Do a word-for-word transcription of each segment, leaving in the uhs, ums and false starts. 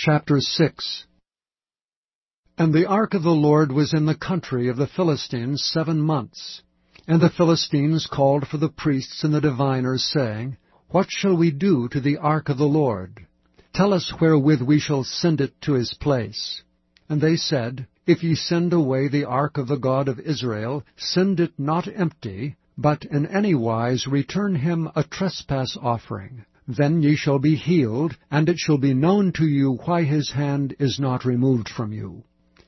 Chapter six. And the ark of the Lord was in the country of the Philistines seven months. And the Philistines called for the priests and the diviners, saying, What shall we do to the ark of the Lord? Tell us wherewith we shall send it to his place. And they said, If ye send away the ark of the God of Israel, send it not empty, but in any wise return him a trespass offering. Then ye shall be healed, and it shall be known to you why his hand is not removed from you.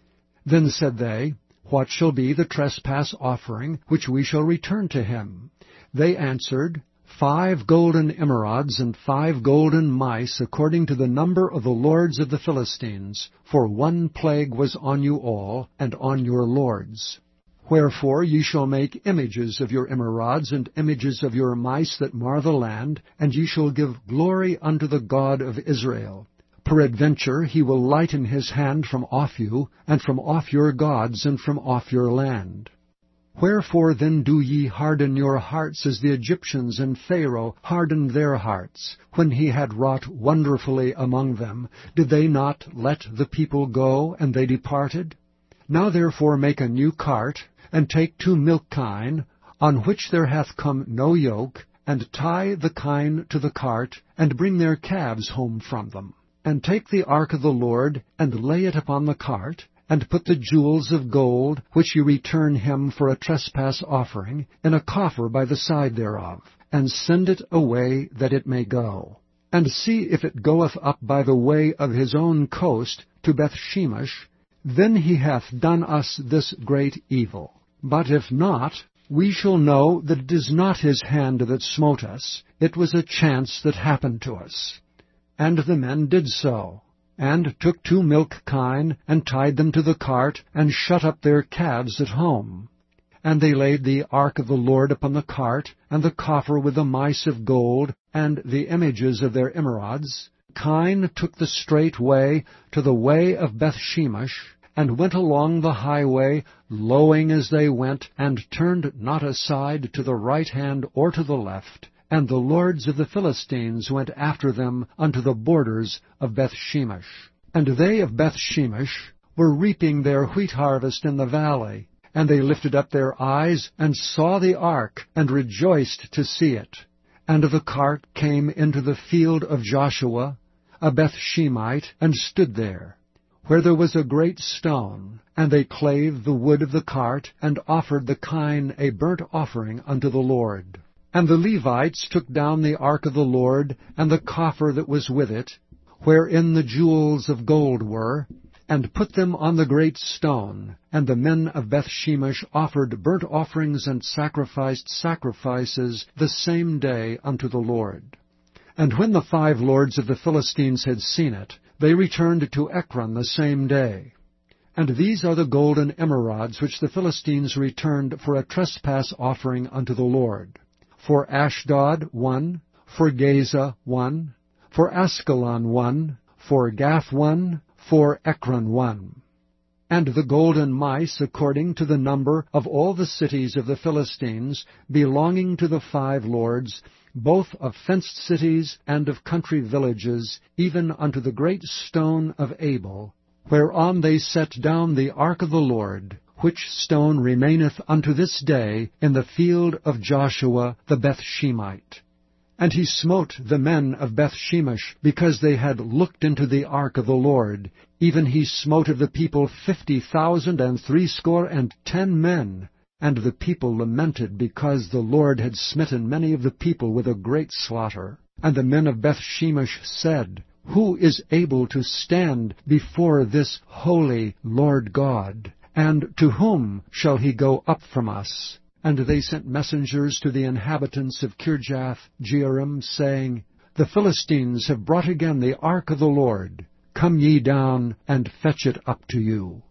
Then said they, What shall be the trespass offering which we shall return to him? They answered, Five golden emerods and five golden mice, according to the number of the lords of the Philistines, for one plague was on you all, and on your lords. Wherefore ye shall make images of your emerods and images of your mice that mar the land, and ye shall give glory unto the God of Israel. Peradventure he will lighten his hand from off you, and from off your gods, and from off your land. Wherefore then do ye harden your hearts as the Egyptians and Pharaoh hardened their hearts? When he had wrought wonderfully among them, did they not let the people go, and they departed? Now therefore make a new cart, and take two milk kine, on which there hath come no yoke, and tie the kine to the cart, and bring their calves home from them. And take the ark of the Lord, and lay it upon the cart, and put the jewels of gold, which ye return him for a trespass offering, in a coffer by the side thereof, and send it away that it may go. And see if it goeth up by the way of his own coast to Bethshemesh, then he hath done us this great evil. But if not, we shall know that it is not his hand that smote us, it was a chance that happened to us. And the men did so, and took two milk kine, and tied them to the cart, and shut up their calves at home. And they laid the ark of the Lord upon the cart, and the coffer with the mice of gold, and the images of their emerods. Kine took the straight way to the way of Bethshemesh, and went along the highway, lowing as they went, and turned not aside to the right hand or to the left. And the lords of the Philistines went after them unto the borders of Bethshemesh. And they of Bethshemesh were reaping their wheat harvest in the valley. And they lifted up their eyes, and saw the ark, and rejoiced to see it. And the cart came into the field of Joshua, a Bethshemite, and stood there, where there was a great stone. And they clave the wood of the cart, and offered the kine a burnt offering unto the Lord. And the Levites took down the ark of the Lord, and the coffer that was with it, wherein the jewels of gold were, and put them on the great stone. And the men of Bethshemesh offered burnt offerings and sacrificed sacrifices the same day unto the Lord. And when the five lords of the Philistines had seen it, they returned to Ekron the same day. And these are the golden emerods which the Philistines returned for a trespass offering unto the Lord. For Ashdod one, for Gaza one, for Askelon one, for Gath one, for Ekron one. And the golden mice according to the number of all the cities of the Philistines, belonging to the five lords, both of fenced cities and of country villages, even unto the great stone of Abel, whereon they set down the ark of the Lord, which stone remaineth unto this day in the field of Joshua the Bethshemite. And he smote the men of Bethshemesh, because they had looked into the ark of the Lord. Even he smote of the people fifty thousand and threescore and ten men. And the people lamented, because the Lord had smitten many of the people with a great slaughter. And the men of Bethshemesh said, Who is able to stand before this holy Lord God? And to whom shall he go up from us? And they sent messengers to the inhabitants of Kirjath-jearim, saying, The Philistines have brought again the ark of the Lord. Come ye down, and fetch it up to you.